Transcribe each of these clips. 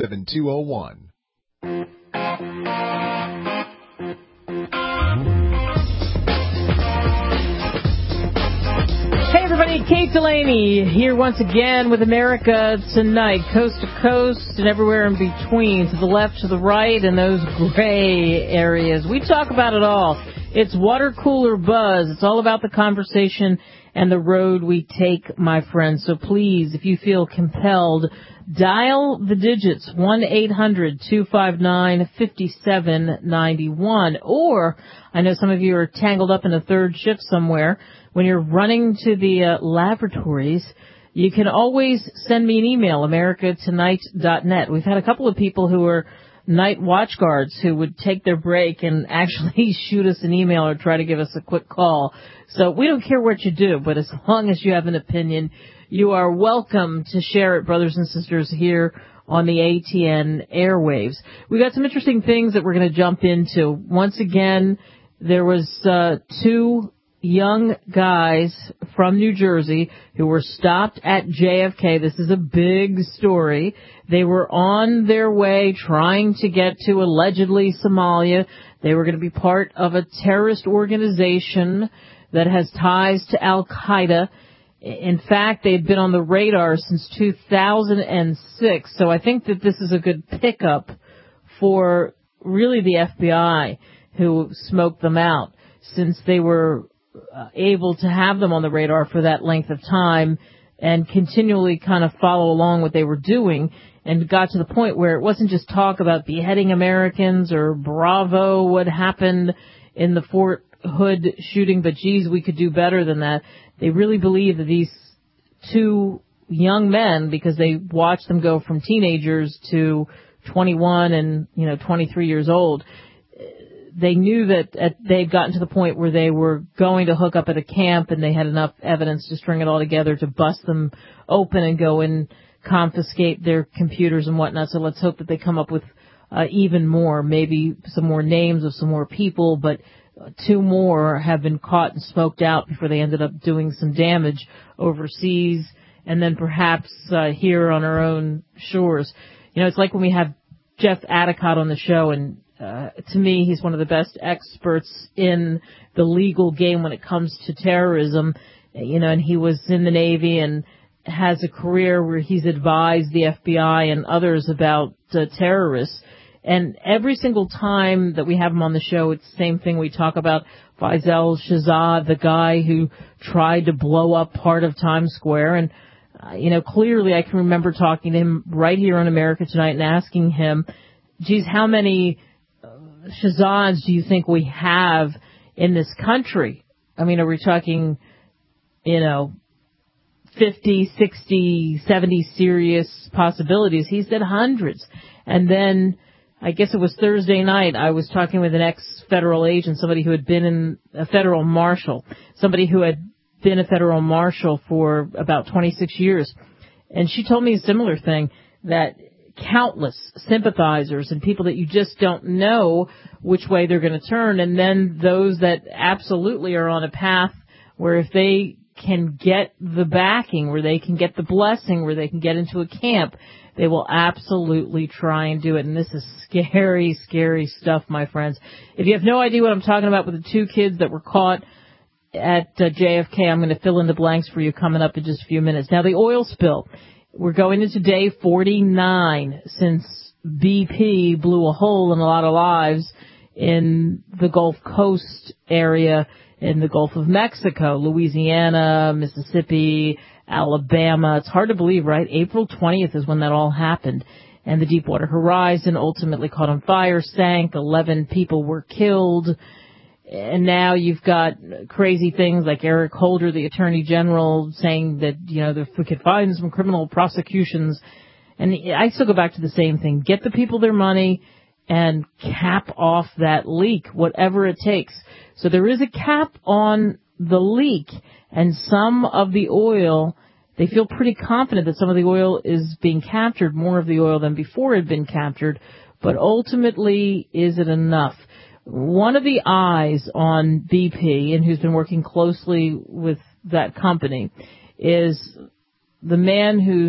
7201. Hey everybody, Kate Delaney here once again with America Tonight, coast to coast and everywhere in between, to the left, to the right, and those gray areas. We talk about it all. It's water cooler buzz. It's all about the conversation and the road we take, my friends. So please, if you feel compelled, dial the digits 1-800-259-5791. Or, I know some of you are tangled up in a third shift somewhere. When you're running to the laboratories, you can always send me an email, americatonight.net. We've had a couple of people who are night watch guards who would take their break and actually shoot us an email or try to give us a quick call. So we don't care what you do, but as long as you have an opinion, you are welcome to share it, brothers and sisters, here on the ATN airwaves. We got some interesting things that we're going to jump into. Once again, there was two young guys from New Jersey who were stopped at JFK. This is a big story. They were on their way trying to get to allegedly Somalia. They were going to be part of a terrorist organization that has ties to Al-Qaeda. In fact, they've been on the radar since 2006. So I think that this is a good pickup for really the FBI who smoked them out, since they were able to have them on the radar for that length of time and continually kind of follow along what they were doing, and got to the point where it wasn't just talk about beheading Americans or Bravo, what happened in the Fort Hood shooting, but geez, we could do better than that. They really believe that these two young men, because they watched them go from teenagers to 21 and 23 years old, they knew that they'd gotten to the point where they were going to hook up at a camp, and they had enough evidence to string it all together to bust them open and go and confiscate their computers and whatnot. So let's hope that they come up with even more, maybe some more names of some more people, but two more have been caught and smoked out before they ended up doing some damage overseas, and then perhaps here on our own shores. It's like when we have Jeff Adicott on the show, and to me, he's one of the best experts in the legal game when it comes to terrorism. And he was in the Navy and has a career where he's advised the FBI and others about terrorists. And every single time that we have him on the show, it's the same thing. We talk about Faisal Shahzad, the guy who tried to blow up part of Times Square. And, clearly I can remember talking to him right here on America Tonight and asking him, geez, how many Shahzads do you think we have in this country? I mean, are we talking, 50, 60, 70 serious possibilities? He said hundreds. And then I guess it was Thursday night, I was talking with an ex-federal agent, somebody who had been in a federal marshal, somebody who had been a federal marshal for about 26 years. And she told me a similar thing, that countless sympathizers and people that you just don't know which way they're going to turn, and then those that absolutely are on a path where if they can get the backing, where they can get the blessing, where they can get into a camp, they will absolutely try and do it. And this is scary, scary stuff, my friends. If you have no idea what I'm talking about with the two kids that were caught at JFK, I'm going to fill in the blanks for you coming up in just a few minutes. Now, the oil spill. We're going into day 49 since BP blew a hole in a lot of lives in the Gulf Coast area, in the Gulf of Mexico, Louisiana, Mississippi, Alabama. It's hard to believe, right? April 20th is when that all happened. And the Deepwater Horizon ultimately caught on fire, sank, 11 people were killed. And now you've got crazy things like Eric Holder, the Attorney General, saying that, if we could find some criminal prosecutions. And I still go back to the same thing. Get the people their money and cap off that leak, whatever it takes. So there is a cap on the leak, and some of the oil, they feel pretty confident that some of the oil is being captured, more of the oil than before it had been captured. But ultimately, is it enough? One of the eyes on BP, and who's been working closely with that company, is the man who's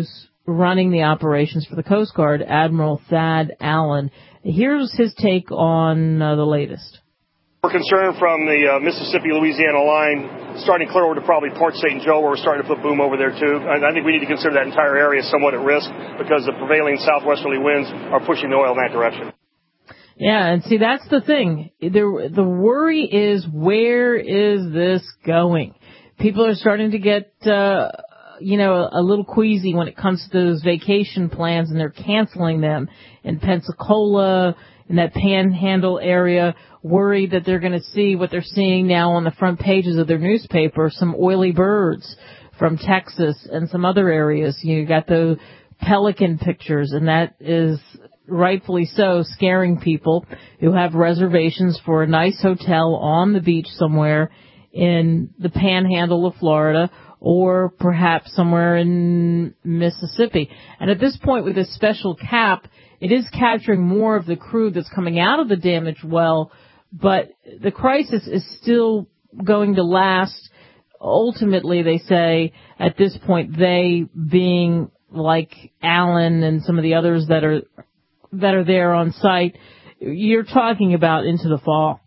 running the operations for the Coast Guard, Admiral Thad Allen. Here's his take on the latest. We're concerned from the Mississippi-Louisiana line, starting clear over to probably Port St. Joe, where we're starting to put boom over there, too. I think we need to consider that entire area somewhat at risk because the prevailing southwesterly winds are pushing the oil in that direction. Yeah, and see, that's the thing. The worry is, where is this going? People are starting to get, a little queasy when it comes to those vacation plans, and they're canceling them in Pensacola, in that Panhandle area, worried that they're going to see what they're seeing now on the front pages of their newspaper, some oily birds from Texas and some other areas. You got the pelican pictures, and that is rightfully so scaring people who have reservations for a nice hotel on the beach somewhere in the Panhandle of Florida, or perhaps somewhere in Mississippi. And at this point, with this special cap, it is capturing more of the crude that's coming out of the damaged well, but the crisis is still going to last. Ultimately, they say, at this point, they being like Allen and some of the others that are there on site, you're talking about into the fall.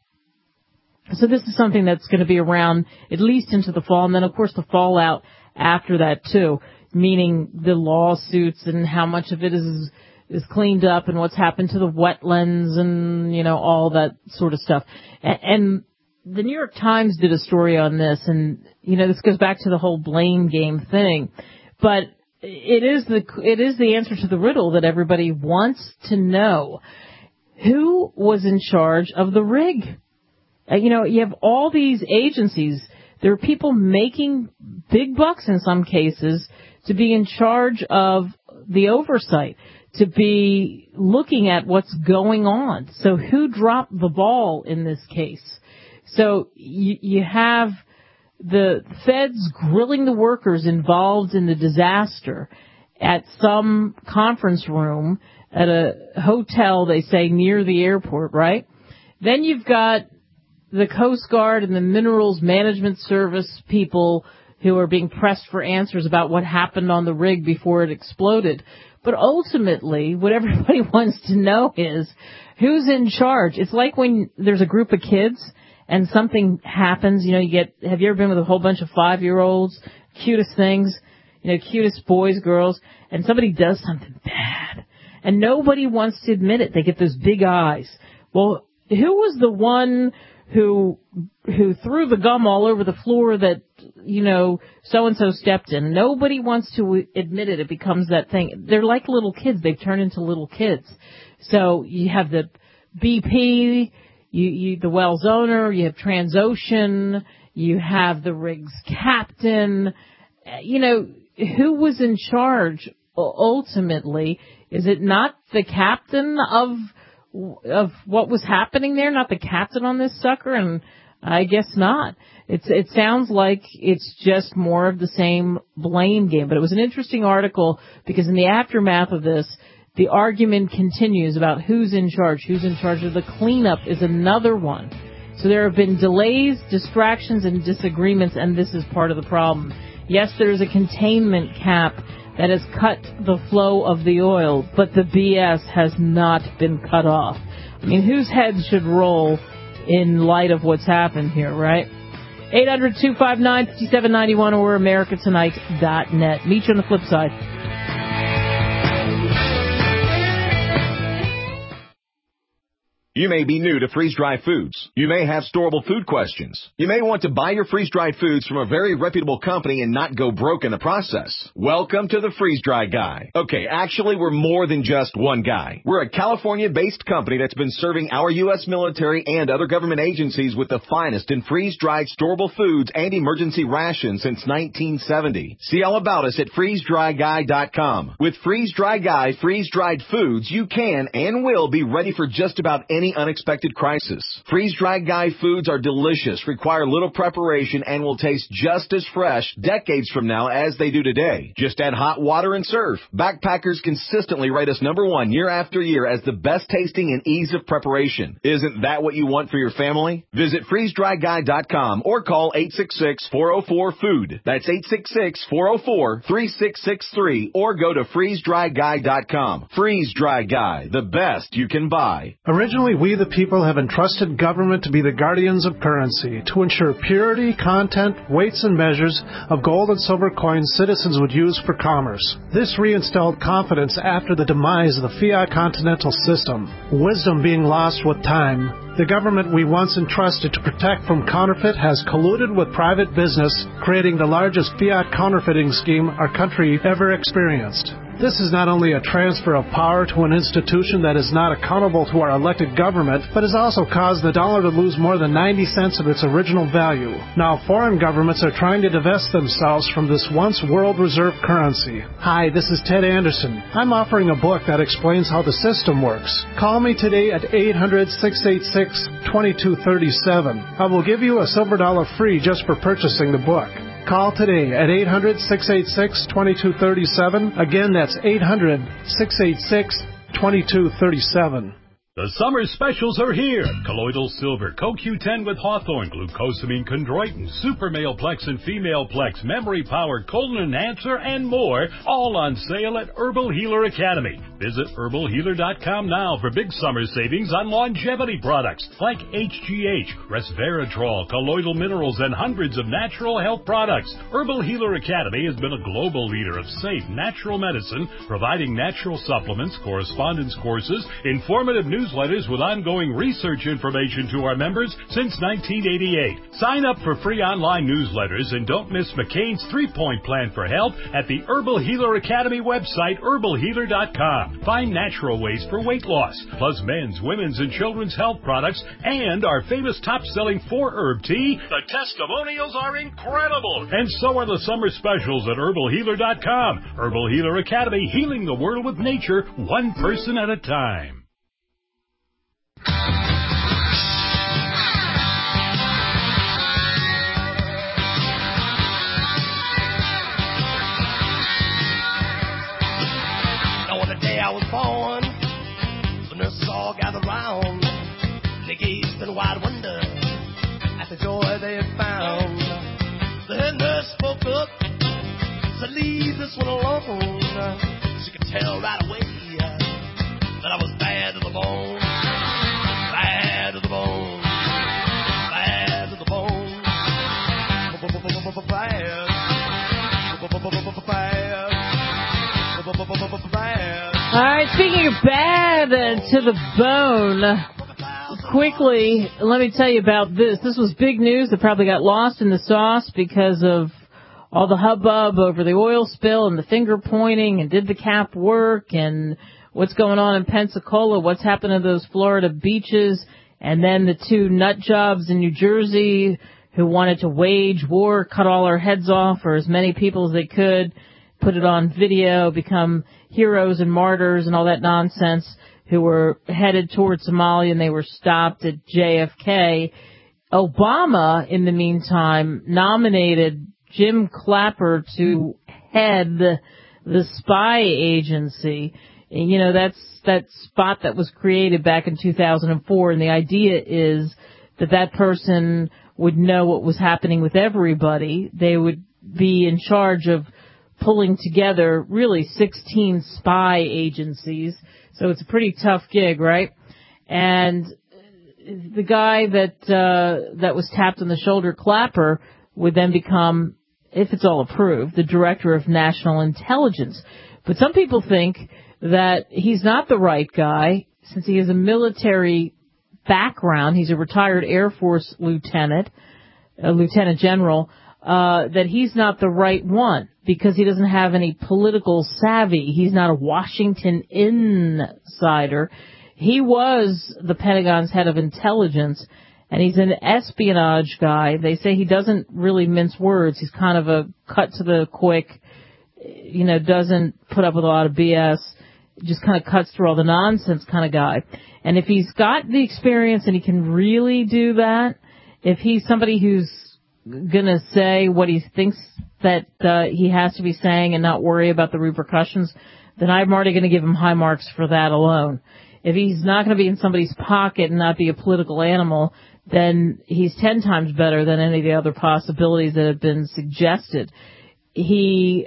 So this is something that's going to be around at least into the fall, and then, of course, the fallout after that, too, meaning the lawsuits and how much of it is cleaned up and what's happened to the wetlands and, all that sort of stuff. And the New York Times did a story on this, and, this goes back to the whole blame game thing. But it is the answer to the riddle that everybody wants to know. Who was in charge of the rig? You have all these agencies. There are people making big bucks in some cases to be in charge of the oversight, to be looking at what's going on. So who dropped the ball in this case? So you have the feds grilling the workers involved in the disaster at some conference room at a hotel, they say, near the airport, right? Then you've got the Coast Guard and the Minerals Management Service people who are being pressed for answers about what happened on the rig before it exploded. But ultimately, what everybody wants to know is who's in charge. It's like when there's a group of kids and something happens, have you ever been with a whole bunch of 5-year-olds, cutest things, cutest boys, girls, and somebody does something bad, and nobody wants to admit it. They get those big eyes. Well, who was the one who threw the gum all over the floor that, so-and-so stepped in? Nobody wants to admit it. It becomes that thing. They're like little kids. They've turned into little kids. So you have the BP, the well's owner, you have Transocean, you have the rig's captain. Who was in charge ultimately? Is it not the captain of what was happening there, not the captain on this sucker? And I guess not. It sounds like it's just more of the same blame game. But it was an interesting article because in the aftermath of this, the argument continues about who's in charge. Who's in charge of the cleanup is another one. So there have been delays, distractions, and disagreements, and this is part of the problem. Yes, there is a containment cap that has cut the flow of the oil, but the BS has not been cut off. I mean, whose heads should roll in light of what's happened here, right? 800-259-5791 or americatonight.net. Meet you on the flip side. You may be new to freeze-dried foods. You may have storable food questions. You may want to buy your freeze-dried foods from a very reputable company and not go broke in the process. Welcome to the Freeze-Dry Guy. Okay, actually, we're more than just one guy. We're a California-based company that's been serving our U.S. military and other government agencies with the finest in freeze-dried storable foods and emergency rations since 1970. See all about us at freezedryguy.com. With Freeze-Dry Guy freeze-dried foods, you can and will be ready for just about any any unexpected crisis. Freeze-dried Guy foods are delicious, require little preparation, and will taste just as fresh decades from now as they do today. Just add hot water and serve. Backpackers consistently rate us #1 year after year as the best tasting and ease of preparation. Isn't that what you want for your family? Visit freezedryguy.com or call 866-404-FOOD. That's 866-404-3663 or go to freezedryguy.com. Freeze Dry Guy, the best you can buy. Originally, we the people have entrusted government to be the guardians of currency, to ensure purity, content, weights, and measures of gold and silver coins citizens would use for commerce. This reinstalled confidence after the demise of the fiat continental system, wisdom being lost with time. The government we once entrusted to protect from counterfeit has colluded with private business, creating the largest fiat counterfeiting scheme our country ever experienced. This is not only a transfer of power to an institution that is not accountable to our elected government, but has also caused the dollar to lose more than 90 cents of its original value. Now, foreign governments are trying to divest themselves from this once world reserve currency. Hi, this is Ted Anderson. I'm offering a book that explains how the system works. Call me today at 800-686-2237. I will give you a silver dollar free just for purchasing the book. Call today at 800-686-2237. Again, that's 800-686-2237. The summer specials are here. Colloidal Silver, CoQ10 with Hawthorne, Glucosamine Chondroitin, Super Male Plex and Female Plex, Memory Power, Colon Enhancer, and more, all on sale at Herbal Healer Academy. Visit herbalhealer.com now for big summer savings on longevity products like HGH, Resveratrol, colloidal minerals, and hundreds of natural health products. Herbal Healer Academy has been a global leader of safe, natural medicine, providing natural supplements, correspondence courses, informative newsletters with ongoing research information to our members since 1988. Sign up for free online newsletters and don't miss McCain's 3-point plan for health at the Herbal Healer Academy website, herbalhealer.com. Find natural ways for weight loss, plus men's, women's, and children's health products, and our famous top-selling 4-herb tea. The testimonials are incredible, and so are the summer specials at herbalhealer.com. Herbal Healer Academy, healing the world with nature, one person at a time. I was born, the nurses all gathered round. They gazed in wide wonder at the joy they had found. The head nurse spoke up, said, leave this one alone. She could tell right away that I was bad to the bone. Bad to the bone. Bad to the bone. Bad. All right, speaking of bad to the bone, quickly, let me tell you about this. This was big news that probably got lost in the sauce because of all the hubbub over the oil spill and the finger pointing and did the cap work and what's going on in Pensacola, what's happened to those Florida beaches, and then the 2 nut jobs in New Jersey who wanted to wage war, cut all our heads off, or as many people as they could, put it on video, become heroes and martyrs and all that nonsense, who were headed towards Somalia and they were stopped at JFK. Obama, in the meantime, nominated Jim Clapper to head the spy agency. And, you know, that's that spot that was created back in 2004, and the idea is that that person would know what was happening with everybody. They would be in charge of pulling together really 16 spy agencies. So it's a pretty tough gig, right? And the guy that was tapped on the shoulder, Clapper, would then become, if it's all approved, the Director of National Intelligence. But some people think that he's not the right guy since he has a military background. He's a retired Air Force lieutenant general, that he's not the right one because he doesn't have any political savvy. He's not a Washington insider. He was the Pentagon's head of intelligence, and he's an espionage guy. They say he doesn't really mince words. He's kind of a cut to the quick, doesn't put up with a lot of BS. just kind of cuts through all the nonsense kind of guy. And if he's got the experience and he can really do that, if he's somebody who's going to say what he thinks that he has to be saying and not worry about the repercussions, then I'm already going to give him high marks for that alone. If he's not going to be in somebody's pocket and not be a political animal, then he's 10 times better than any of the other possibilities that have been suggested. He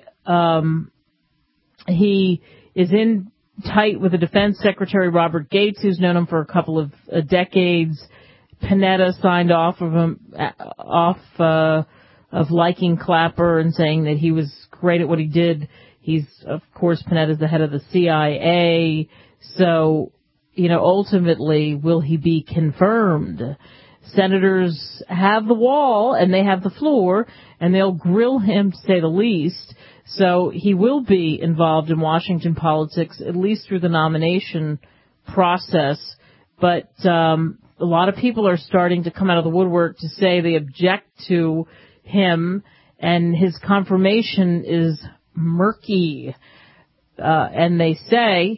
is in tight with the Defense Secretary Robert Gates, who's known him for a couple of decades. Panetta signed off of him, of liking Clapper and saying that he was great at what he did. He's, of course, Panetta's the head of the CIA. So, ultimately, will he be confirmed? Senators have the wall and they have the floor, and they'll grill him, to say the least. So he will be involved in Washington politics, at least through the nomination process. But a lot of people are starting to come out of the woodwork to say they object to him, and his confirmation is murky. And they say,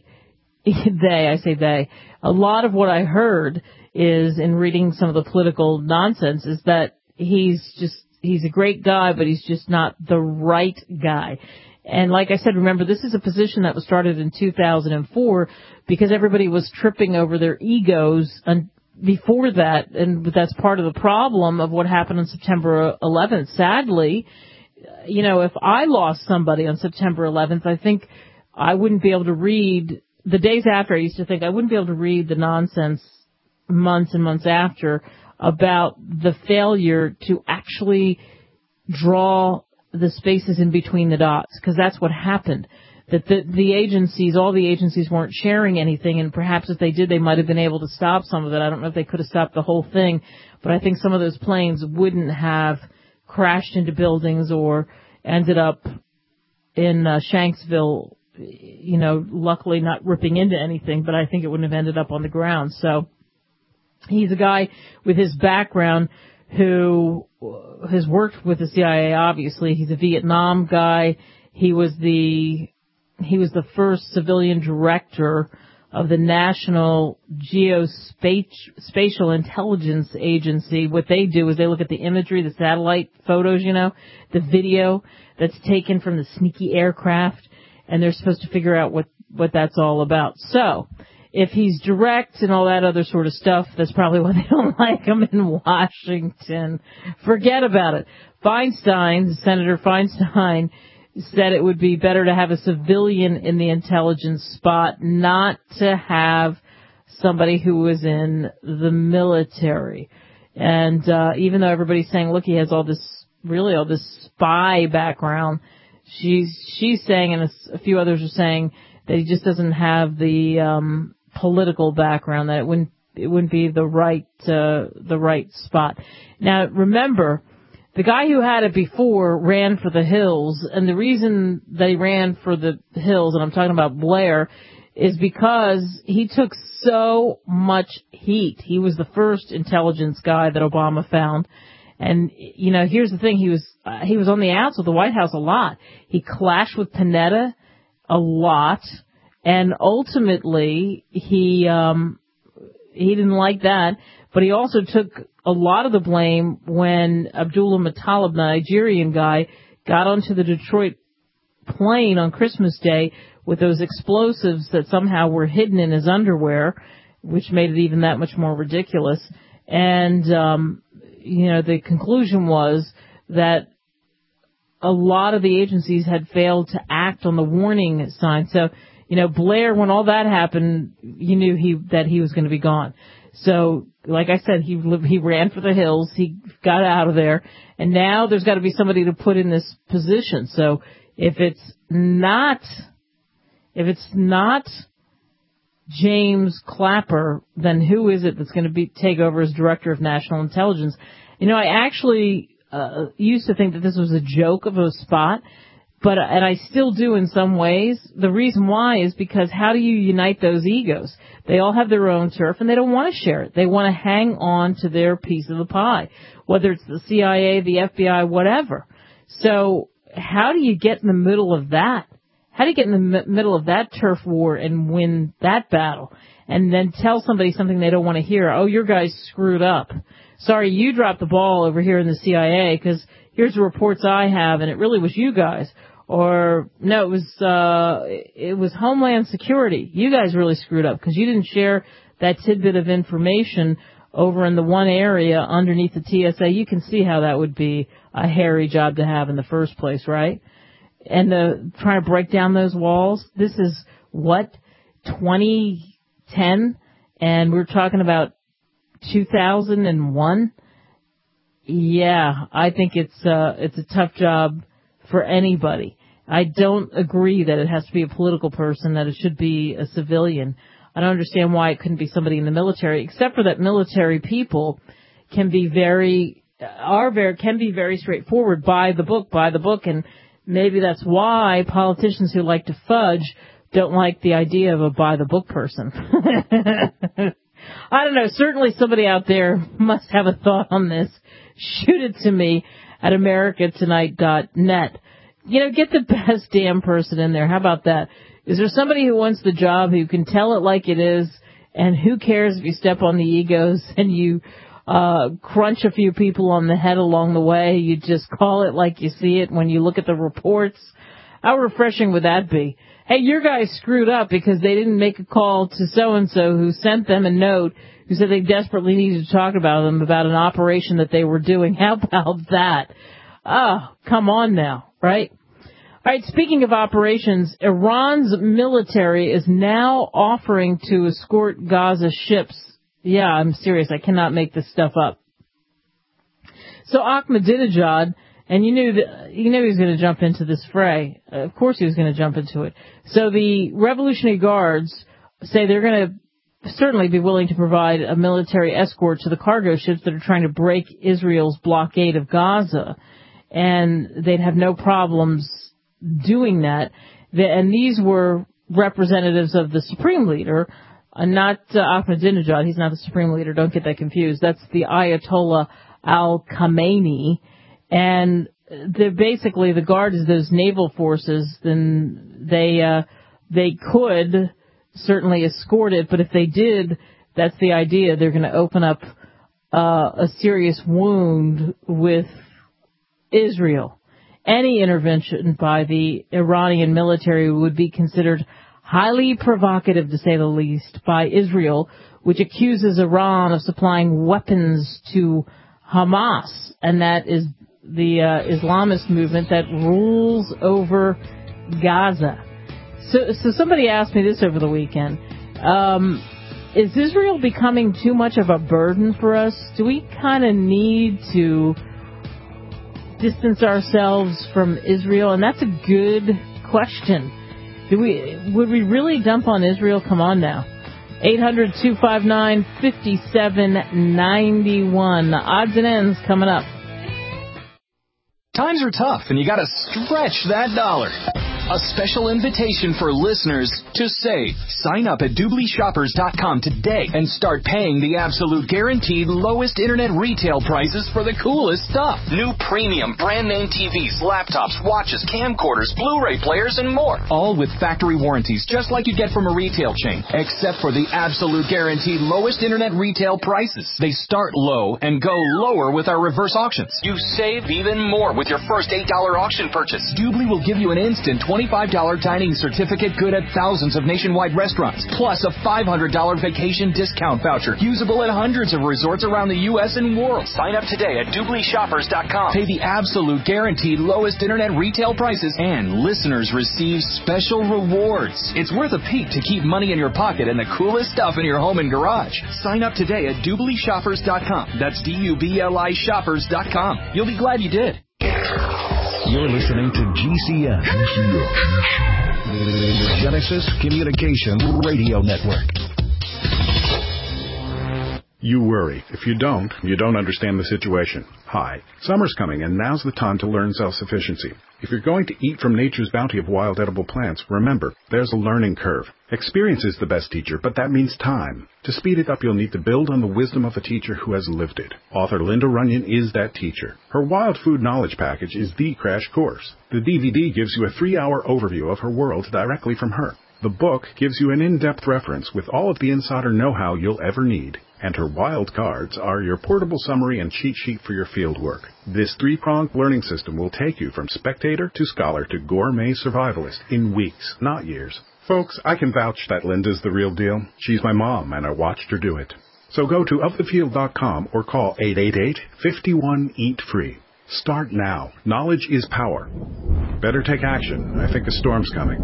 a lot of what I heard is, in reading some of the political nonsense, is that he's a great guy, but he's just not the right guy. And like I said, remember, this is a position that was started in 2004 because everybody was tripping over their egos before that, and that's part of the problem of what happened on September 11th. Sadly, if I lost somebody on September 11th, I think I wouldn't be able to read, the days after I used to think I wouldn't be able to read the nonsense months and months after about the failure to actually draw the spaces in between the dots, because that's what happened. That the agencies, all the agencies weren't sharing anything, and perhaps if they did, they might have been able to stop some of it. I don't know if they could have stopped the whole thing, but I think some of those planes wouldn't have crashed into buildings or ended up in Shanksville, luckily not ripping into anything, but I think it wouldn't have ended up on the ground. So he's a guy with his background who has worked with the CIA, obviously. He's a Vietnam guy. He was the first civilian director of the National Geospatial Intelligence Agency. What they do is they look at the imagery, the satellite photos, the video that's taken from the sneaky aircraft, and they're supposed to figure out what that's all about. So, if he's direct and all that other sort of stuff, that's probably why they don't like him in Washington. Forget about it. Senator Feinstein, said it would be better to have a civilian in the intelligence spot, not to have somebody who was in the military. And even though everybody's saying, look, he has all this spy background, she's saying, and a few others are saying, that he just doesn't have the political background, that it wouldn't be the right spot. Now, remember, the guy who had it before ran for the Hills, and the reason that he ran for the Hills, and I'm talking about Blair, is because he took so much heat. He was the first intelligence guy that Obama found. And, here's the thing, he was on the outs of the White House a lot. He clashed with Panetta a lot, and ultimately he didn't like that, but he also took a lot of the blame when Abdullah Muttalib, the Nigerian guy, got onto the Detroit plane on Christmas Day with those explosives that somehow were hidden in his underwear, which made it even that much more ridiculous. And, the conclusion was that a lot of the agencies had failed to act on the warning signs. So, Blair, when all that happened, you knew that he was going to be gone. So, like I said, he ran for the Hills, he got out of there, and now there's got to be somebody to put in this position. So, if it's not James Clapper, then who is it that's going to take over as Director of National Intelligence? I actually used to think that this was a joke of a spot, and I still do in some ways. The reason why is because how do you unite those egos? They all have their own turf, and they don't want to share it. They want to hang on to their piece of the pie, whether it's the CIA, the FBI, whatever. So how do you get in the middle of that? How do you get in the middle of that turf war and win that battle and then tell somebody something they don't want to hear? Oh, your guys screwed up. Sorry, you dropped the ball over here in the CIA because here's the reports I have, and it really was you guys. Or, no, it was Homeland Security. You guys really screwed up because you didn't share that tidbit of information over in the one area underneath the TSA. You can see how that would be a hairy job to have in the first place, right? And trying to break down those walls. This is, 2010? And we're talking about 2001? Yeah, I think it's a tough job for anybody. I don't agree that it has to be a political person, that it should be a civilian. I don't understand why it couldn't be somebody in the military, except for that military people can be very straightforward, by the book, and maybe that's why politicians who like to fudge don't like the idea of a by-the-book person. I don't know. Certainly somebody out there must have a thought on this. Shoot it to me at americatonight.net. Get the best damn person in there. How about that? Is there somebody who wants the job who can tell it like it is, and who cares if you step on the egos and you crunch a few people on the head along the way? You just call it like you see it when you look at the reports. How refreshing would that be? Hey, your guys screwed up because they didn't make a call to so-and-so who sent them a note who said they desperately needed to talk about them about an operation that they were doing. How about that? Oh, come on now, right? All right, speaking of operations, Iran's military is now offering to escort Gaza ships. Yeah, I'm serious. I cannot make this stuff up. So Ahmadinejad, and you knew he was going to jump into this fray. Of course he was going to jump into it. So the Revolutionary Guards say they're going to certainly be willing to provide a military escort to the cargo ships that are trying to break Israel's blockade of Gaza. And they'd have no problems doing that. And these were representatives of the Supreme Leader, not Ahmadinejad. He's not the Supreme Leader. Don't get that confused. That's the Ayatollah al-Khamenei. And they're basically, the Guard is those naval forces. Then they could certainly escort it, but if they did, that's the idea. They're going to open up a serious wound with Israel. Any intervention by the Iranian military would be considered highly provocative, to say the least, by Israel, which accuses Iran of supplying weapons to Hamas, and that is the Islamist movement that rules over Gaza. So somebody asked me this over the weekend. Is Israel becoming too much of a burden for us? Do we kind of need to distance ourselves from Israel? And that's a good question. Would we really dump on Israel? Come on now. 800-259-5791. Odds and ends coming up. Times are tough, and you got to stretch that dollar. A special invitation for listeners to save. Sign up at DoubleShoppers.com today and start paying the absolute guaranteed lowest internet retail prices for the coolest stuff. New premium brand name TVs, laptops, watches, camcorders, Blu-ray players, and more. All with factory warranties, just like you get from a retail chain, except for the absolute guaranteed lowest internet retail prices. They start low and go lower with our reverse auctions. You save even more with your first $8 auction purchase. Doobly will give you an instant $25 dining certificate good at thousands of nationwide restaurants, plus a $500 vacation discount voucher, usable at hundreds of resorts around the U.S. and world. Sign up today at DoubleShoppers.com. Pay the absolute guaranteed lowest internet retail prices, and listeners receive special rewards. It's worth a peek to keep money in your pocket and the coolest stuff in your home and garage. Sign up today at DoubleShoppers.com. That's DUBLI Shoppers.com. You'll be glad you did. You're listening to GCN, the Genesis Communications Radio Network. You worry. If you don't understand the situation. Hi, summer's coming, and now's the time to learn self-sufficiency. If you're going to eat from nature's bounty of wild edible plants, remember, there's a learning curve. Experience is the best teacher, but that means time. To speed it up, you'll need to build on the wisdom of a teacher who has lived it. Author Linda Runyon is that teacher. Her Wild Food Knowledge Package is the crash course. The DVD gives you a 3-hour overview of her world directly from her. The book gives you an in-depth reference with all of the insider know-how you'll ever need. And her wild cards are your portable summary and cheat sheet for your field work. This 3-pronged learning system will take you from spectator to scholar to gourmet survivalist in weeks, not years. Folks, I can vouch that Linda's the real deal. She's my mom, and I watched her do it. So go to ofthefield.com or call 888-51-EAT-FREE. Start now. Knowledge is power. Better take action. I think a storm's coming.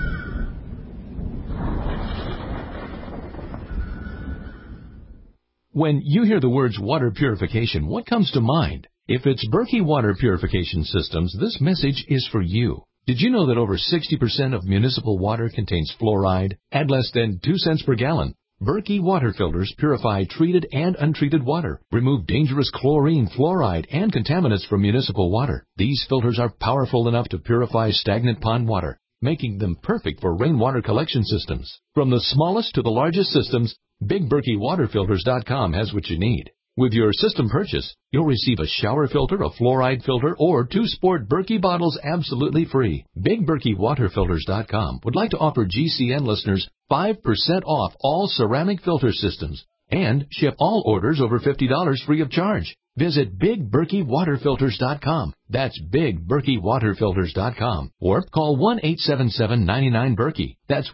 When you hear the words water purification, what comes to mind? If it's Berkey Water Purification Systems, this message is for you. Did you know that over 60% of municipal water contains fluoride at less than 2 cents per gallon? Berkey water filters purify treated and untreated water, remove dangerous chlorine, fluoride, and contaminants from municipal water. These filters are powerful enough to purify stagnant pond water, making them perfect for rainwater collection systems. From the smallest to the largest systems, BigBerkeyWaterFilters.com has what you need. With your system purchase, you'll receive a shower filter, a fluoride filter, or 2 sport Berkey bottles absolutely free. BigBerkeyWaterFilters.com would like to offer GCN listeners 5% off all ceramic filter systems and ship all orders over $50 free of charge. Visit BigBerkeyWaterFilters.com. That's BigBerkeyWaterFilters.com. Or call 1-877-99-BERKEY. That's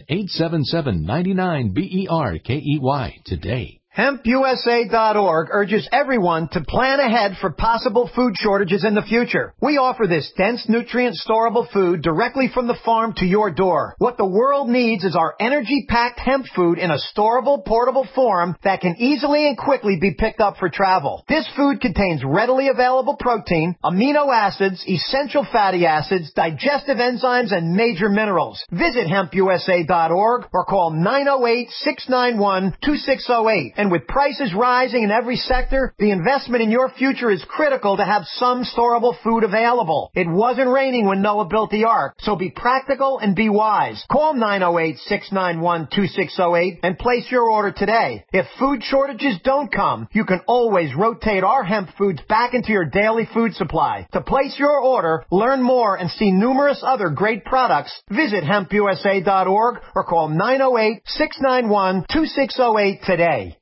1-877-99-BERKEY today. HempUSA.org urges everyone to plan ahead for possible food shortages in the future. We offer this dense, nutrient, storable food directly from the farm to your door. What the world needs is our energy-packed hemp food in a storable, portable form that can easily and quickly be picked up for travel. This food contains readily available protein, amino acids, essential fatty acids, digestive enzymes, and major minerals. Visit HempUSA.org or call 908-691-2608. And with prices rising in every sector, the investment in your future is critical to have some storable food available. It wasn't raining when Noah built the ark, so be practical and be wise. Call 908-691-2608 and place your order today. If food shortages don't come, you can always rotate our hemp foods back into your daily food supply. To place your order, learn more, and see numerous other great products, visit HempUSA.org or call 908-691-2608 today.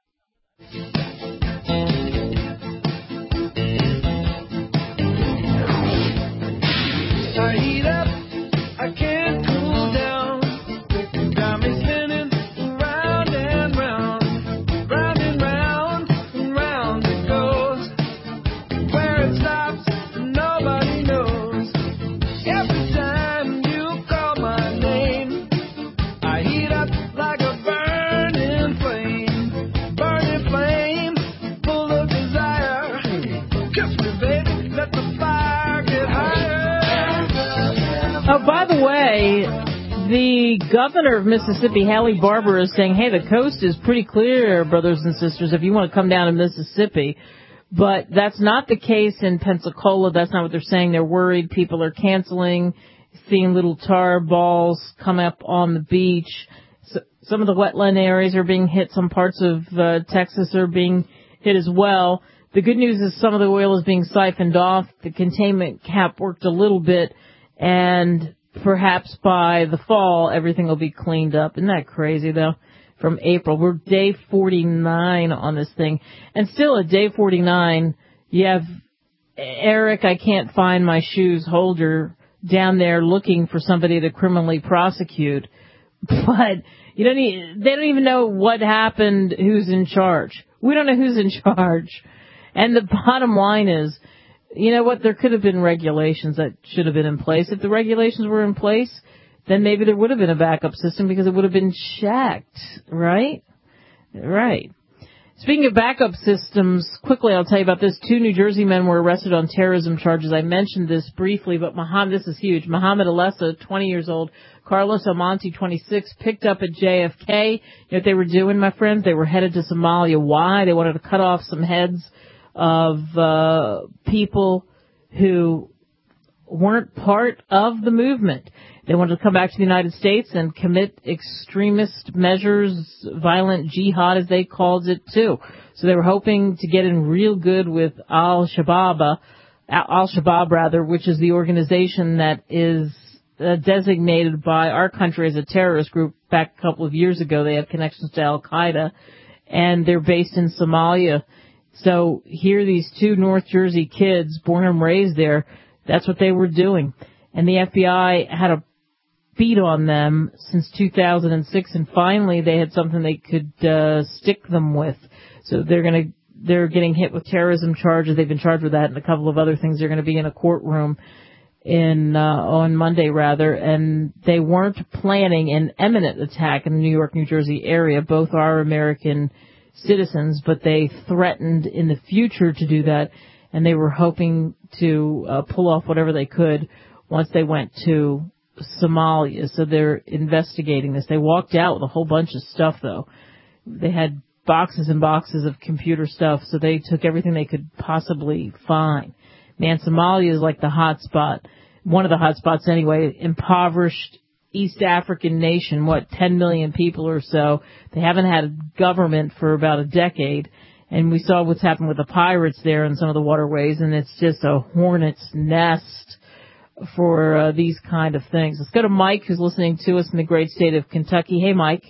I heat up, I can't cool down. Got me spinning round and round, round and round, and round it goes. Where it stops, nobody knows. Every time you call my name, I heat up like a burning flame, full of desire. Kiss me, baby, let the fire get higher. Oh, by the way, the governor of Mississippi, Hallie Barbour, is saying, hey, the coast is pretty clear, brothers and sisters, if you want to come down to Mississippi. But that's not the case in Pensacola. That's not what they're saying. They're worried people are canceling, seeing little tar balls come up on the beach. So, some of the wetland areas are being hit. Some parts of Texas are being hit as well. The good news is some of the oil is being siphoned off. The containment cap worked a little bit, and perhaps by the fall, everything will be cleaned up. Isn't that crazy, though? From April. We're day 49 on this thing. And still at day 49, you have Eric, I can't find my shoes holder down there looking for somebody to criminally prosecute. But they don't even know what happened, who's in charge. We don't know who's in charge. And the bottom line is, you know what, there could have been regulations that should have been in place. If the regulations were in place, then maybe there would have been a backup system because it would have been checked, right? Right. Speaking of backup systems, quickly I'll tell you about this. 2 New Jersey men were arrested on terrorism charges. I mentioned this briefly, but this is huge. Mohammed Alessa, 20 years old, Carlos Almonte, 26, picked up at JFK. You know what they were doing, my friends? They were headed to Somalia. Why? They wanted to cut off some heads of people who weren't part of the movement. They wanted to come back to the United States and commit extremist measures, violent jihad as they called it too. So they were hoping to get in real good with Al-Shabaab, which is the organization that is designated by our country as a terrorist group. Back a couple of years ago, they have connections to Al-Qaeda, and they're based in Somalia. So here these 2 North Jersey kids, born and raised there, that's what they were doing. And the FBI had a beat on them since 2006, and finally they had something they could stick them with. So they're getting hit with terrorism charges. They've been charged with that and a couple of other things. They're going to be in a courtroom on Monday, and they weren't planning an imminent attack in the New York, New Jersey area. Both are American citizens, but they threatened in the future to do that, and they were hoping to pull off whatever they could once they went to Somalia. So they're investigating this. They walked out with a whole bunch of stuff, though. They had boxes and boxes of computer stuff, so they took everything they could possibly find. Man, Somalia is like the hot spot, one of the hot spots anyway, impoverished East African nation, 10 million people or so. They haven't had a government for about a decade, and we saw what's happened with the pirates there in some of the waterways, and it's just a hornet's nest for these kind of things. Let's go to Mike, who's listening to us in the great state of Kentucky. Hey, Mike.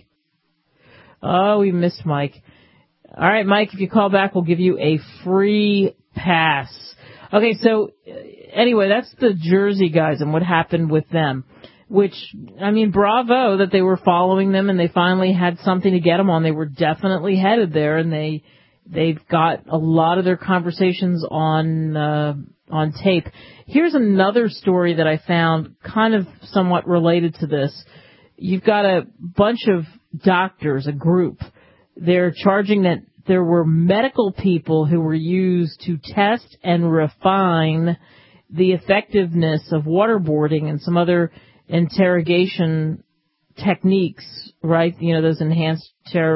Oh, we missed Mike. All right, Mike, if you call back, we'll give you a free pass. Okay, so anyway, that's the Jersey guys and what happened with them, which, I mean, bravo that they were following them and they finally had something to get them on. They were definitely headed there, and they've got a lot of their conversations on tape. Here's another story that I found kind of somewhat related to this. You've got a bunch of doctors, a group. They're charging that there were medical people who were used to test and refine the effectiveness of waterboarding and some other interrogation techniques, right? You know, those enhanced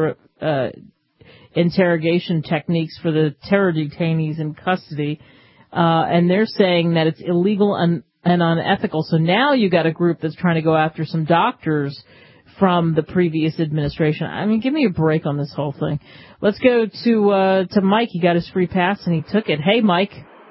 interrogation techniques for the terror detainees in custody. And they're saying that it's illegal and unethical. So now you got a group that's trying to go after some doctors from the previous administration. I mean, give me a break on this whole thing. Let's go to Mike. He got his free pass and he took it. Hey, Mike.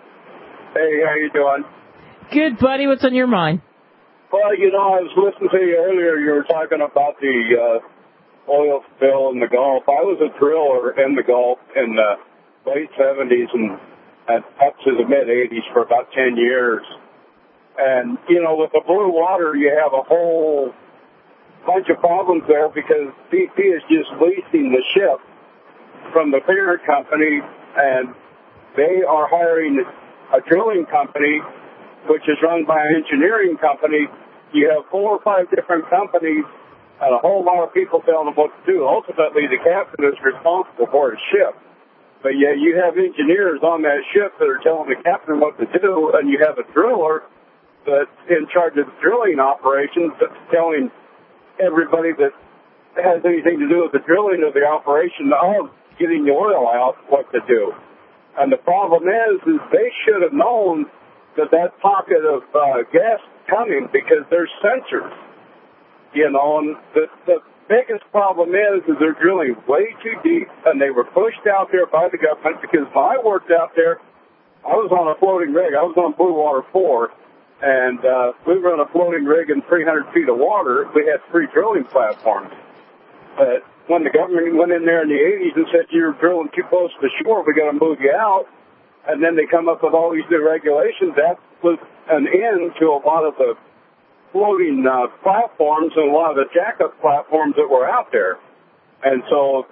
Hey, how you doing? Good, buddy. What's on your mind? Well, you know, I was listening to you earlier. You were talking about the oil spill in the Gulf. I was a driller in the Gulf in the late 70s and up to the mid-80s for about 10 years. And, you know, with the blue water, you have a whole bunch of problems there because BP is just leasing the ship from the parent company, and they are hiring a drilling company, which is run by an engineering company. You have 4 or 5 different companies and a whole lot of people telling them what to do. Ultimately, the captain is responsible for his ship. But yeah, you have engineers on that ship that are telling the captain what to do, and you have a driller that's in charge of the drilling operations that's telling everybody that has anything to do with the drilling of the operation of getting the oil out what to do. And the problem is they should have known that pocket of gas coming because there's sensors, you know, and the biggest problem is they're drilling way too deep, and they were pushed out there by the government because when I worked out there, I was on a floating rig. I was on Blue Water 4, and we were on a floating rig in 300 feet of water. We had 3 drilling platforms. But when the government went in there in the 80s and said, you're drilling too close to the shore, we got to move you out, and then they come up with all these new regulations, that was an end to a lot of the floating platforms and a lot of the jack-up platforms that were out there. And so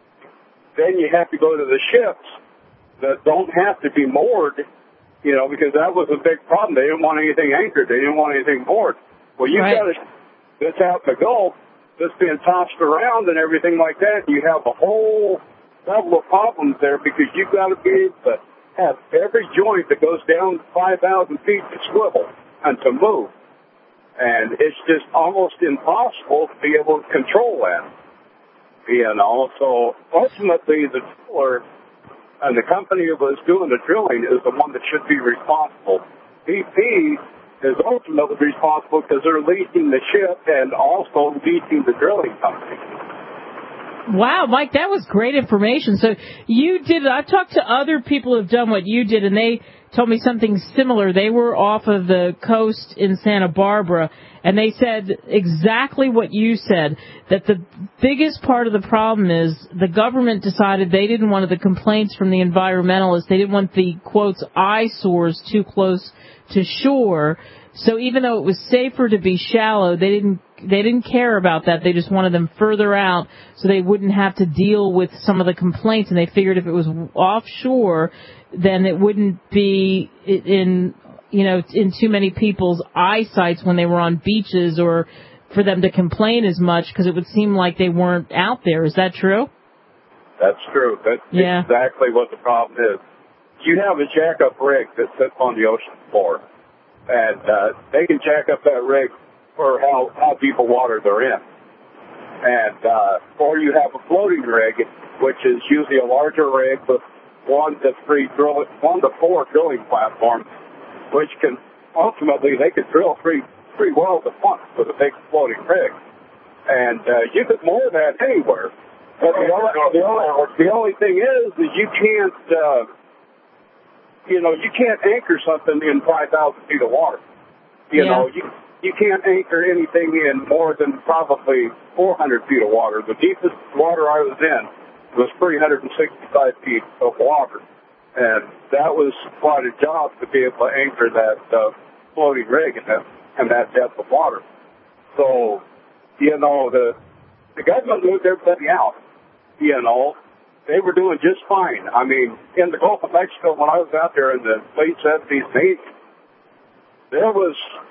then you have to go to the ships that don't have to be moored, you know, because that was a big problem. They didn't want anything anchored. They didn't want anything moored. Well, you've got a ship that's out in the Gulf that's being tossed around and everything like that. You have a whole level of problems there because you've got to be able to have every joint that goes down 5,000 feet to swivel and to move. And it's just almost impossible to be able to control that. So ultimately the driller and the company that was doing the drilling is the one that should be responsible. BP is ultimately responsible because they're leasing the ship and also leasing the drilling company. Wow, Mike, that was great information. So you did, I've talked to other people who have done what you did, and they told me something similar. They were off of the coast in Santa Barbara, and they said exactly what you said, that the biggest part of the problem is the government decided they didn't want the complaints from the environmentalists. They didn't want the, quotes, eyesores too close to shore. So even though it was safer to be shallow, they didn't care about that. They just wanted them further out so they wouldn't have to deal with some of the complaints. And they figured if it was offshore, then it wouldn't be in too many people's eyesights when they were on beaches or for them to complain as much because it would seem like they weren't out there. Is that true? That's true. That's exactly what the problem is. You have a jack-up rig that sits on the ocean floor, and they can jack up that rig for how deep a water they're in. And or you have a floating rig, which is usually a larger rig with 1 to 4 drilling platforms, which can ultimately they could drill three wells at once with a big floating rig. And you could moor that anywhere. But the only thing is you can't you can't anchor something in 5,000 feet of water. You can't anchor anything in more than probably 400 feet of water. The deepest water I was in was 365 feet of water. And that was quite a job to be able to anchor that floating rig in that depth of water. So, the government moved everybody out. They were doing just fine. I mean, in the Gulf of Mexico, when I was out there in the late 70s and 80s, there was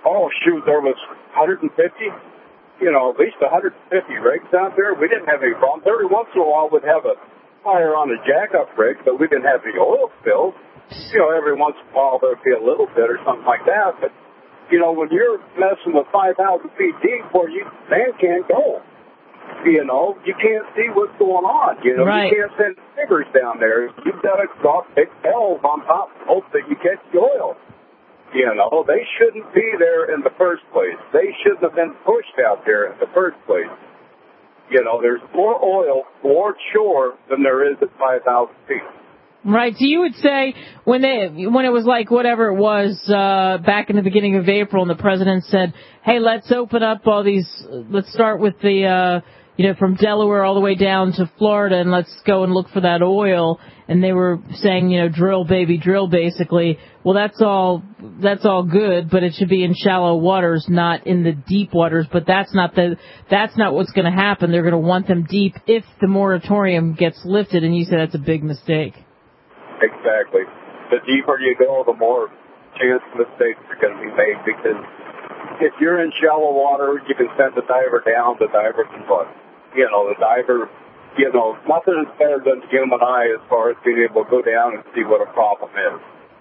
150, at least 150 rigs out there. We didn't have any problems. Every once in a while, we'd have a fire on a jack-up rig, but we didn't have any oil spills. Every once in a while, there'd be a little bit or something like that. But, when you're messing with 5,000 feet deep where man can't go, you can't see what's going on. Right. You can't send figures down there. You've got to drop big bells on top and hope that you catch the oil. They shouldn't be there in the first place. They shouldn't have been pushed out there in the first place. There's more oil toward shore than there is at 5,000 feet. Right. So you would say when it was like whatever it was back in the beginning of April, and the president said, "Hey, let's open up all these. Let's start with the from Delaware all the way down to Florida, and let's go and look for that oil." And they were saying, drill, baby, drill, basically. Well, that's all good, but it should be in shallow waters, not in the deep waters. But that's not what's going to happen. They're going to want them deep if the moratorium gets lifted. And you said that's a big mistake. Exactly. The deeper you go, the more chance mistakes are going to be made, because if you're in shallow water, you can send the diver down, the diver can look. The diver, nothing is better than the human eye as far as being able to go down and see what a problem is.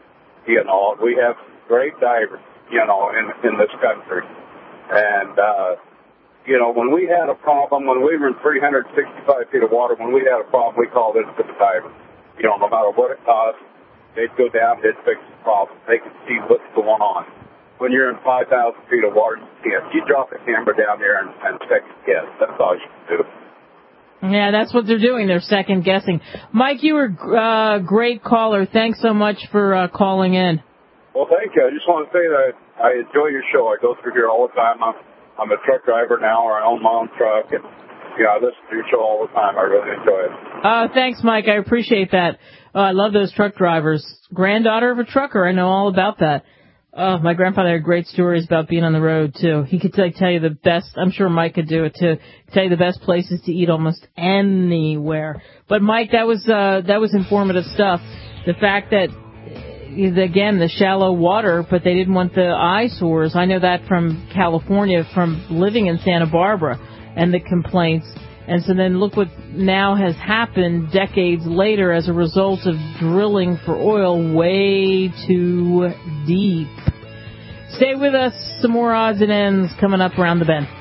We have great divers, in this country. And, when we had a problem, when we were in 365 feet of water, when we had a problem, we called it to the divers. No matter what it cost, they'd go down, they'd fix the problem. They could see what's going on. When you're in 5,000 feet of water, you can't. You drop a camera down there and second guess. That's all you can do. Yeah, that's what they're doing. They're second guessing. Mike, you were a great caller. Thanks so much for calling in. Well, thank you. I just want to say that I enjoy your show. I go through here all the time. I'm a truck driver now, or I own my own truck, and I listen to your show all the time. I really enjoy it. Thanks, Mike. I appreciate that. I love those truck drivers. Granddaughter of a trucker. I know all about that. My grandfather had great stories about being on the road, too. He could tell you the best. I'm sure Mike could do it, too. Tell you the best places to eat almost anywhere. But, Mike, that was informative stuff. The fact that, again, the shallow water, but they didn't want the eyesores. I know that from California, from living in Santa Barbara, and the complaints. And so then look what now has happened decades later as a result of drilling for oil way too deep. Stay with us. Some more odds and ends coming up around the bend.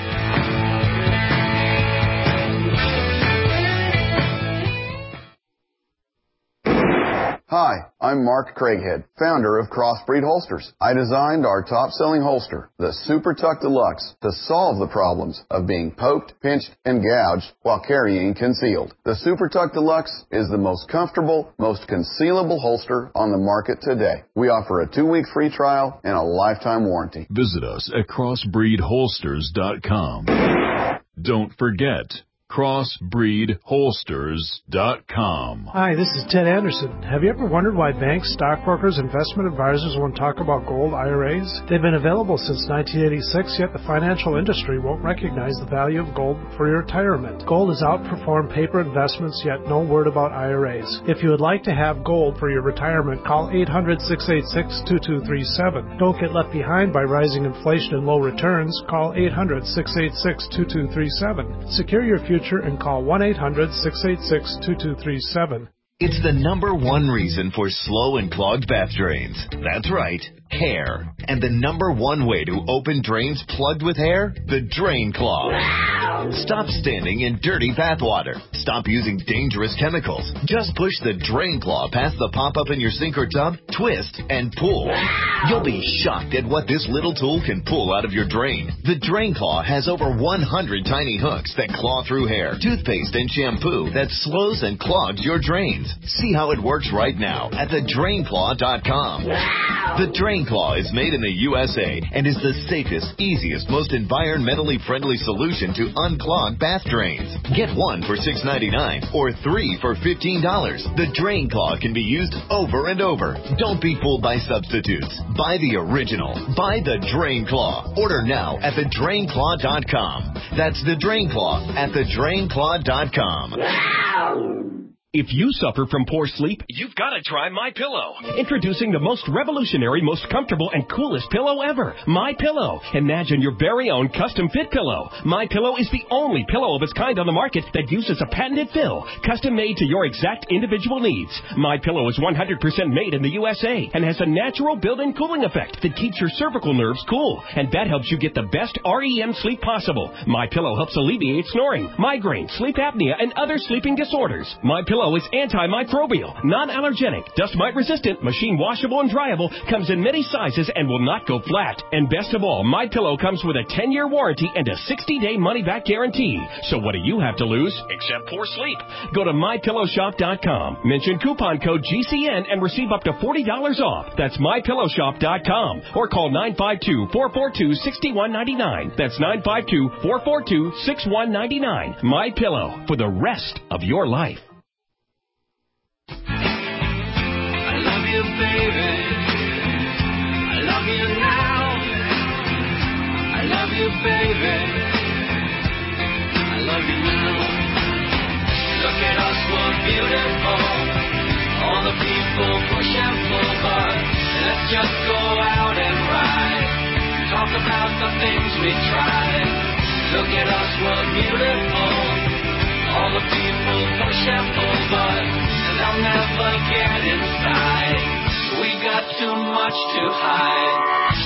Hi, I'm Mark Craighead, founder of Crossbreed Holsters. I designed our top-selling holster, the Super Tuck Deluxe, to solve the problems of being poked, pinched, and gouged while carrying concealed. The Super Tuck Deluxe is the most comfortable, most concealable holster on the market today. We offer a 2-week free trial and a lifetime warranty. Visit us at crossbreedholsters.com. Don't forget, crossbreedholsters.com. Hi, this is Ted Anderson. Have you ever wondered why banks, stockbrokers, investment advisors won't talk about gold IRAs? They've been available since 1986, yet the financial industry won't recognize the value of gold for your retirement. Gold has outperformed paper investments, yet no word about IRAs. If you would like to have gold for your retirement, call 800-686-2237. Don't get left behind by rising inflation and low returns. Call 800-686-2237. Secure your future and call 1-800-686-2237. It's the #1 reason for slow and clogged bath drains. That's right, hair. And the #1 way to open drains plugged with hair? The Drain Claw. Stop standing in dirty bath water. Stop using dangerous chemicals. Just push the Drain Claw past the pop-up in your sink or tub, twist, and pull. You'll be shocked at what this little tool can pull out of your drain. The Drain Claw has over 100 tiny hooks that claw through hair, toothpaste, and shampoo that slows and clogs your drains. See how it works right now at thedrainclaw.com. The Drain Claw is made in the USA and is the safest, easiest, most environmentally friendly solution to unclog bath drains. Get 1 for $6.99 or 3 for $15. The Drain Claw can be used over and over. Don't be fooled by substitutes. Buy the original. Buy the Drain Claw. Order now at thedrainclaw.com. That's the Drain Claw at thedrainclaw.com. If you suffer from poor sleep, you've got to try MyPillow. Introducing the most revolutionary, most comfortable, and coolest pillow ever, MyPillow. Imagine your very own custom fit pillow. MyPillow is the only pillow of its kind on the market that uses a patented fill, custom made to your exact individual needs. MyPillow is 100% made in the USA and has a natural built-in cooling effect that keeps your cervical nerves cool, and that helps you get the best REM sleep possible. MyPillow helps alleviate snoring, migraine, sleep apnea, and other sleeping disorders. MyPillow is antimicrobial, non-allergenic, dust mite resistant, machine washable and dryable, comes in many sizes and will not go flat. And best of all, MyPillow comes with a 10-year warranty and a 60-day money-back guarantee. So what do you have to lose except poor sleep? Go to MyPillowShop.com, mention coupon code GCN and receive up to $40 off. That's MyPillowShop.com or call 952-442-6199. That's 952-442-6199. MyPillow for the rest of your life. I love you, baby. I love you now. I love you, baby. I love you now. Look at us, we're beautiful. All the people push and pull, but let's just go out and ride. Talk about the things we tried. Look at us, we're beautiful. All the people push and pull, but they'll never get inside. We got too much to hide.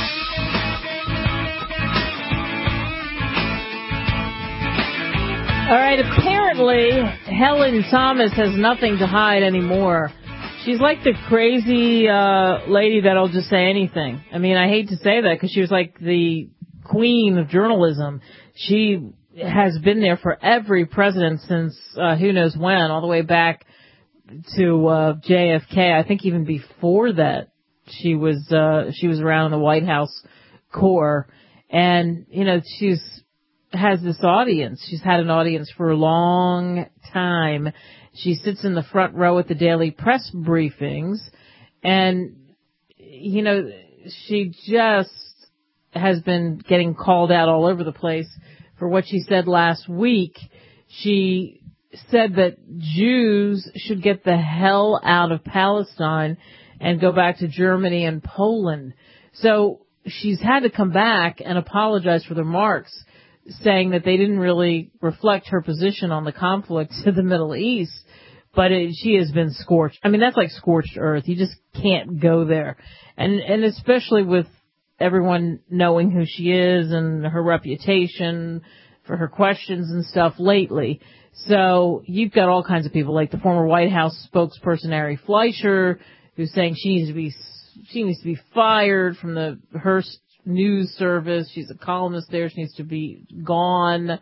All right, apparently Helen Thomas has nothing to hide anymore. She's like the crazy lady that'll just say anything. I mean, I hate to say that because she was like the queen of journalism. She has been there for every president since who knows when, all the way back to JFK. I think even before that, she was around in the White House Corps, and you know has this audience. She's had an audience for a long time. She sits in the front row at the daily press briefings, and you know she just has been getting called out all over the place for what she said last week. She said that Jews should get the hell out of Palestine and go back to Germany and Poland. So she's had to come back and apologize for the remarks. saying that they didn't really reflect her position on the conflict in the Middle East, but she has been scorched. I mean, that's like scorched earth. You just can't go there. And especially with everyone knowing who she is and her reputation for her questions and stuff lately. So you've got all kinds of people, like the former White House spokesperson Ari Fleischer, who's saying she needs to be fired from the Hearst news service. She's a columnist there. She needs to be gone.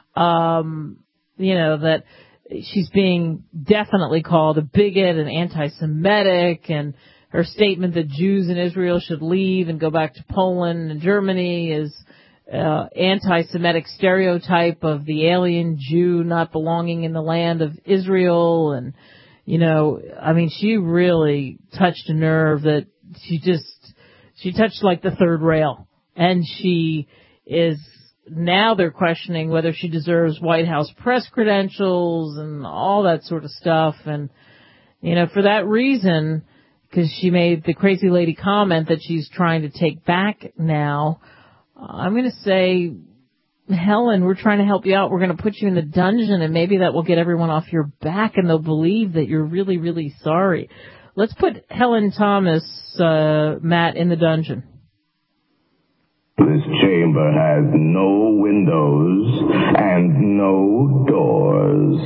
That she's being definitely called a bigot and anti-Semitic, and her statement that Jews in Israel should leave and go back to Poland and Germany is anti-Semitic stereotype of the alien Jew not belonging in the land of Israel. And, she really touched a nerve that she touched like the third rail. And she is, now they're questioning whether she deserves White House press credentials and all that sort of stuff. And, for that reason, because she made the crazy lady comment that she's trying to take back now, I'm going to say, Helen, we're trying to help you out. We're going to put you in the dungeon, and maybe that will get everyone off your back, and they'll believe that you're really, really sorry. Let's put Helen Thomas, Matt, in the dungeon. This chamber has no windows and no doors.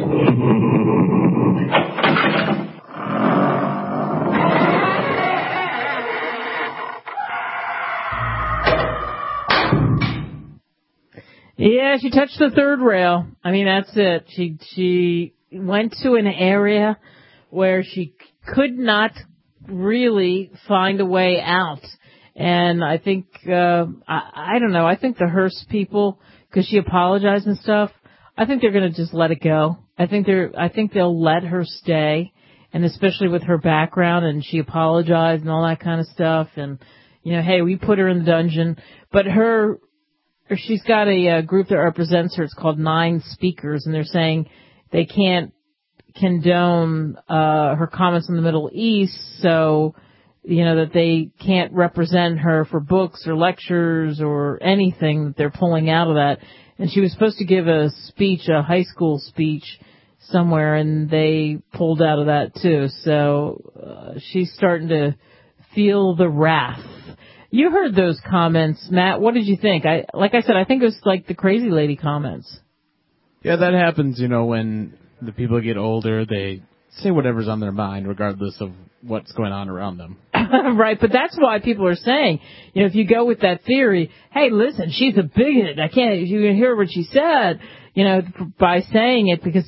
Yeah, she touched the third rail. I mean, that's it. She went to an area where she could not really find a way out. And I think, I don't know, I think the Hearst people, because she apologized and stuff, I think they're going to just let it go. I think they'll let her stay, and especially with her background, and she apologized and all that kind of stuff. And, hey, we put her in the dungeon. But she's got a group that represents her. It's called Nine Speakers, and they're saying they can't condone her comments on the Middle East, so that they can't represent her for books or lectures or anything that they're pulling out of that. And she was supposed to give a speech, a high school speech somewhere, and they pulled out of that too. So she's starting to feel the wrath. You heard those comments, Matt. What did you think? Like I said, I think it was like the crazy lady comments. Yeah, that happens, when the people get older, they say whatever's on their mind, regardless of what's going on around them. Right, but that's why people are saying, if you go with that theory, hey, listen, she's a bigot. You can hear what she said, by saying it, because,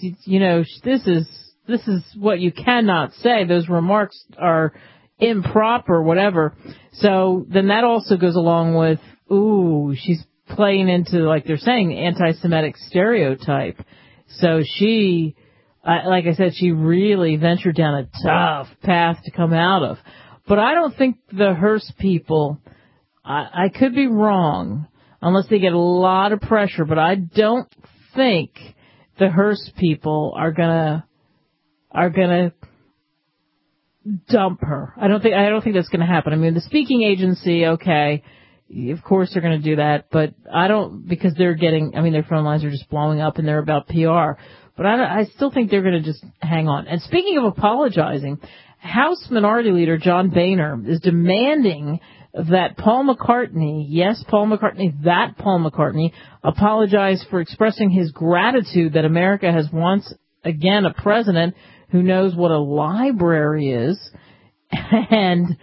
this is what you cannot say. Those remarks are improper, whatever. So then that also goes along with, she's playing into, like they're saying, anti-Semitic stereotype. So she, like I said, she really ventured down a tough path to come out of. But I don't think the Hearst people, I could be wrong, unless they get a lot of pressure, but I don't think the Hearst people are gonna dump her. I don't think that's gonna happen. I mean, the speaking agency, okay, of course they're gonna do that, but I don't, because their phone lines are just blowing up and they're about PR. But I still think they're going to just hang on. And speaking of apologizing, House Minority Leader John Boehner is demanding that Paul McCartney, yes, Paul McCartney, apologize for expressing his gratitude that America has once again a president who knows what a library is. And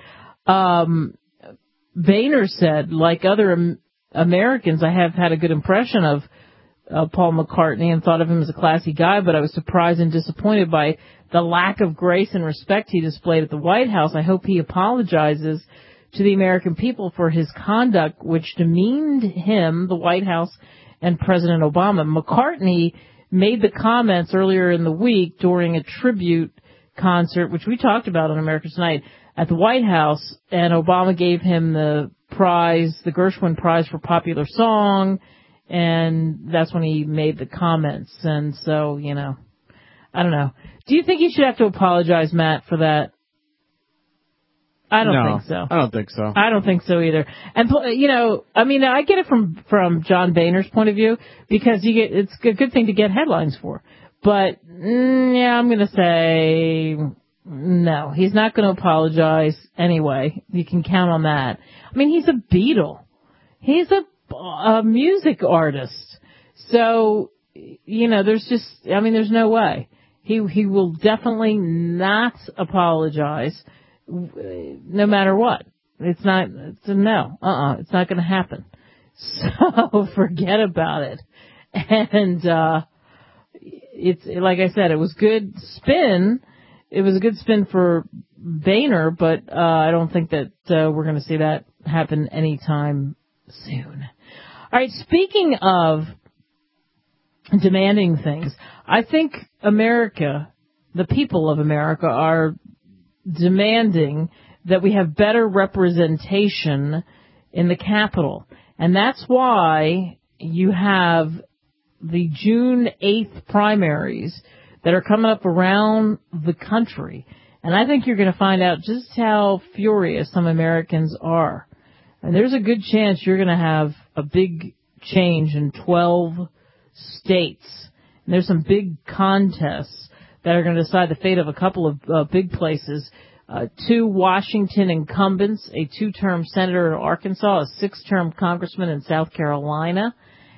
Boehner said, like other Americans, I have had a good impression of Paul McCartney and thought of him as a classy guy, but I was surprised and disappointed by the lack of grace and respect he displayed at the White House. I hope he apologizes to the American people for his conduct, which demeaned him, the White House, and President Obama. McCartney made the comments earlier in the week during a tribute concert, which we talked about on America Tonight, at the White House, and Obama gave him the prize, the Gershwin Prize for Popular Song, and that's when he made the comments. And so, I don't know. Do you think he should have to apologize, Matt, for that? I don't think so. I don't think so. I don't think so either. And I mean, I get it from John Boehner's point of view because it's a good thing to get headlines for. But yeah, I'm going to say no. He's not going to apologize anyway. You can count on that. I mean, he's a Beatle. He's a music artist. So, there's no way. He will definitely not apologize no matter what. It's not going to happen. So forget about it. And, it's, like I said, it was good spin. It was a good spin for Boehner, but, I don't think that, we're going to see that happen anytime soon. All right. Speaking of demanding things, I think America, the people of America, are demanding that we have better representation in the Capitol. And that's why you have the June 8th primaries that are coming up around the country. And I think you're going to find out just how furious some Americans are. And there's a good chance you're going to have a big change in 12 states. And there's some big contests that are going to decide the fate of a couple of big places. 2 Washington incumbents, a 2-term senator in Arkansas, a 6-term congressman in South Carolina,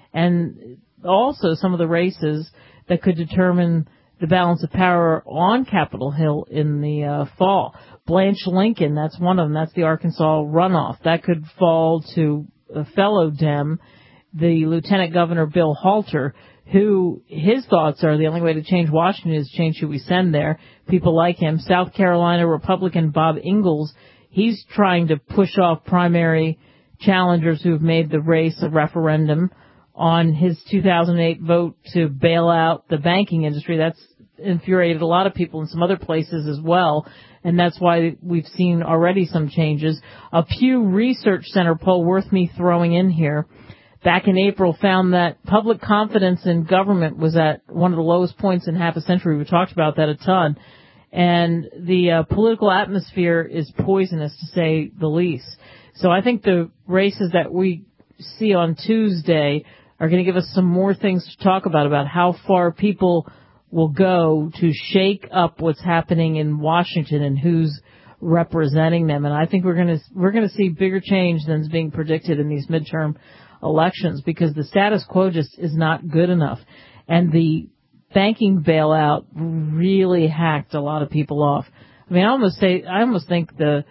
and also some of the races that could determine the balance of power on Capitol Hill in the fall. Blanche Lincoln, that's one of them. That's the Arkansas runoff. That could fall to a fellow Dem, the Lieutenant Governor Bill Halter, who his thoughts are the only way to change Washington is change who we send there. People like him. South Carolina Republican Bob Ingalls, he's trying to push off primary challengers who've made the race a referendum on his 2008 vote to bail out the banking industry. That's infuriated a lot of people in some other places as well, and that's why we've seen already some changes. A Pew Research Center poll worth me throwing in here back in April found that public confidence in government was at one of the lowest points in half a century. We talked about that a ton. And the political atmosphere is poisonous, to say the least. So I think the races that we see on Tuesday are going to give us some more things to talk about how far people will go to shake up what's happening in Washington and who's representing them. And I think we're going to see bigger change than is being predicted in these midterm elections, because the status quo just is not good enough. And the banking bailout really hacked a lot of people off. I mean, I almost think the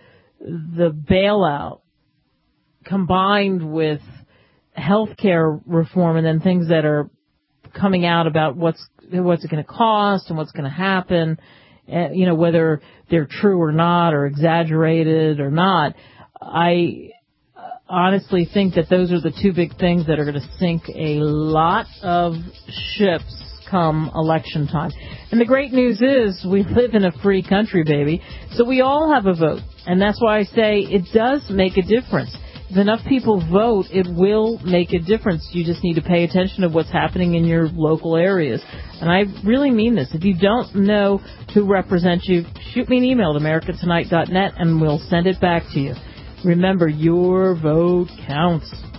bailout combined with healthcare reform and then things that are coming out about what's it going to cost and what's going to happen, whether they're true or not or exaggerated or not. I honestly think that those are the 2 big things that are going to sink a lot of ships come election time. And the great news is we live in a free country, baby. So we all have a vote. And that's why I say it does make a difference. If enough people vote, it will make a difference. You just need to pay attention to what's happening in your local areas. And I really mean this. If you don't know who represents you, shoot me an email at americatonight.net and we'll send it back to you. Remember, your vote counts.